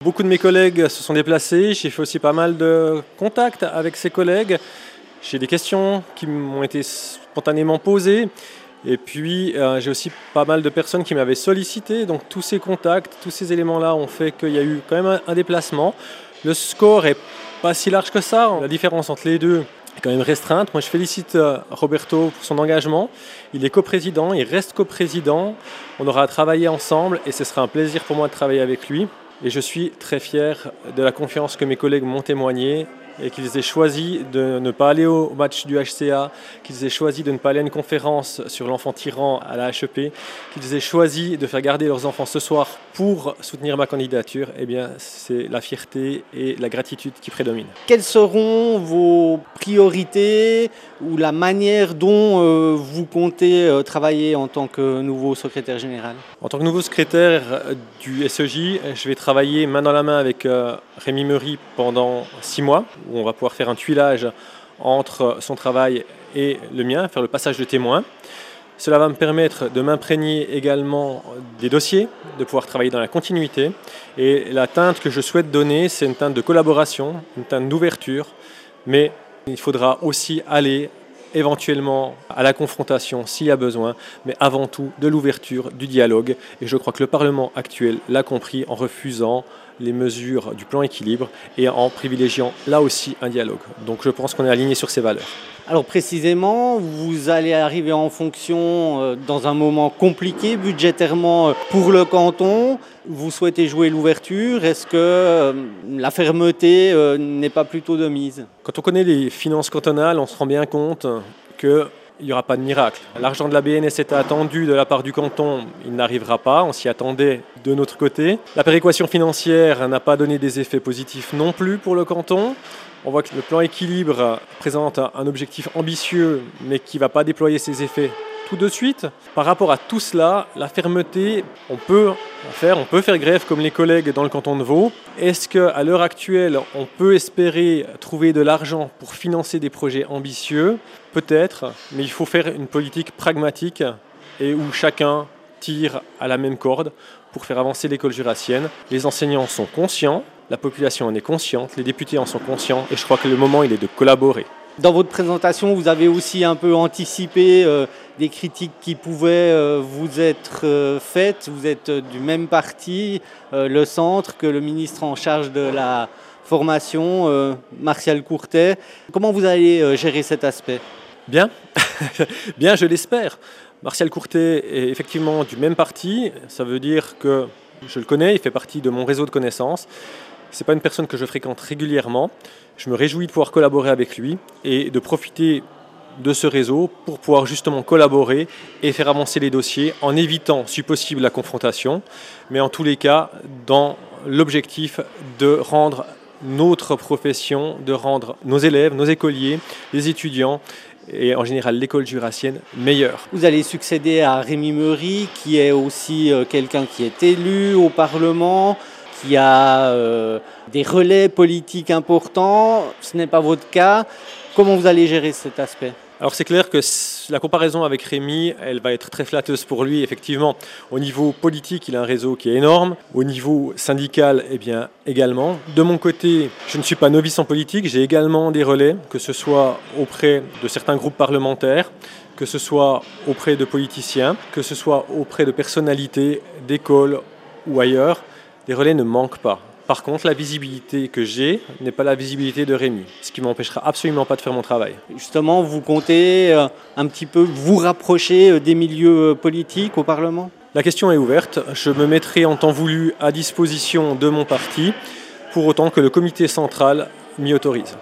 Beaucoup de mes collègues se sont déplacés, j'ai fait aussi pas mal de contacts avec ces collègues. J'ai des questions qui m'ont été spontanément posées. Et puis j'ai aussi pas mal de personnes qui m'avaient sollicité. Donc tous ces contacts, tous ces éléments-là ont fait qu'il y a eu quand même un déplacement. Le score est pas si large que ça. La différence entre les deux est quand même restreinte. Moi je félicite Roberto pour son engagement. Il est coprésident, il reste coprésident. On aura travaillé ensemble et ce sera un plaisir pour moi de travailler avec lui. Et je suis très fier de la confiance que mes collègues m'ont témoignée et qu'ils aient choisi de ne pas aller au match du HCA, qu'ils aient choisi de ne pas aller à une conférence sur l'enfant tyran à la HEP, qu'ils aient choisi de faire garder leurs enfants ce soir pour soutenir ma candidature. Eh bien, c'est la fierté et la gratitude qui prédominent. Quelles seront vos priorités ou la manière dont vous comptez travailler en tant que nouveau secrétaire général ? En tant que nouveau secrétaire du SEJ, je vais travailler main dans la main avec Rémi Meury pendant 6 mois, où on va pouvoir faire un tuilage entre son travail et le mien, faire le passage de témoin. Cela va me permettre de m'imprégner également des dossiers, de pouvoir travailler dans la continuité. Et la teinte que je souhaite donner, c'est une teinte de collaboration, une teinte d'ouverture, mais il faudra aussi aller éventuellement à la confrontation s'il y a besoin, mais avant tout de l'ouverture, du dialogue. Et je crois que le Parlement actuel l'a compris en refusant les mesures du plan équilibre et en privilégiant là aussi un dialogue. Donc je pense qu'on est aligné sur ces valeurs. Alors précisément, vous allez arriver en fonction dans un moment compliqué budgétairement pour le canton. Vous souhaitez jouer l'ouverture. Est-ce que la fermeté n'est pas plutôt de mise ? Quand on connaît les finances cantonales, on se rend bien compte qu'il n'y aura pas de miracle. L'argent de la BNS était attendu de la part du canton, il n'arrivera pas, on s'y attendait de notre côté. La péréquation financière n'a pas donné des effets positifs non plus pour le canton. On voit que le plan équilibre présente un objectif ambitieux, mais qui ne va pas déployer ses effets tout de suite. Par rapport à tout cela, la fermeté, on peut faire grève comme les collègues dans le canton de Vaud. Est-ce qu'à l'heure actuelle, on peut espérer trouver de l'argent pour financer des projets ambitieux ? Peut-être, mais il faut faire une politique pragmatique et où chacun tire à la même corde pour faire avancer l'école jurassienne. Les enseignants sont conscients, la population en est consciente, les députés en sont conscients et je crois que le moment il est de collaborer. Dans votre présentation, vous avez aussi un peu anticipé des critiques qui pouvaient vous être faites. Vous êtes du même parti, le centre, que le ministre en charge de la formation, Martial Courtet. Comment vous allez gérer cet aspect ? Bien, bien, je l'espère. Martial Courtet est effectivement du même parti. Ça veut dire que je le connais, il fait partie de mon réseau de connaissances. Ce n'est pas une personne que je fréquente régulièrement. Je me réjouis de pouvoir collaborer avec lui et de profiter de ce réseau pour pouvoir justement collaborer et faire avancer les dossiers en évitant, si possible, la confrontation, mais en tous les cas, dans l'objectif de rendre notre profession, de rendre nos élèves, nos écoliers, les étudiants et en général l'école jurassienne meilleure. Vous allez succéder à Rémi Meury, qui est aussi quelqu'un qui est élu au Parlement, qui a des relais politiques importants. Ce n'est pas votre cas. Comment vous allez gérer cet aspect ? Alors c'est clair que la comparaison avec Rémi, elle va être très flatteuse pour lui. Effectivement, au niveau politique, il a un réseau qui est énorme. Au niveau syndical, eh bien, également. De mon côté, je ne suis pas novice en politique. J'ai également des relais, que ce soit auprès de certains groupes parlementaires, que ce soit auprès de politiciens, que ce soit auprès de personnalités d'écoles ou ailleurs. Les relais ne manquent pas. Par contre, la visibilité que j'ai n'est pas la visibilité de Rémi, ce qui ne m'empêchera absolument pas de faire mon travail. Justement, vous comptez un petit peu vous rapprocher des milieux politiques au Parlement ? La question est ouverte. Je me mettrai en temps voulu à disposition de mon parti, pour autant que le comité central m'y autorise.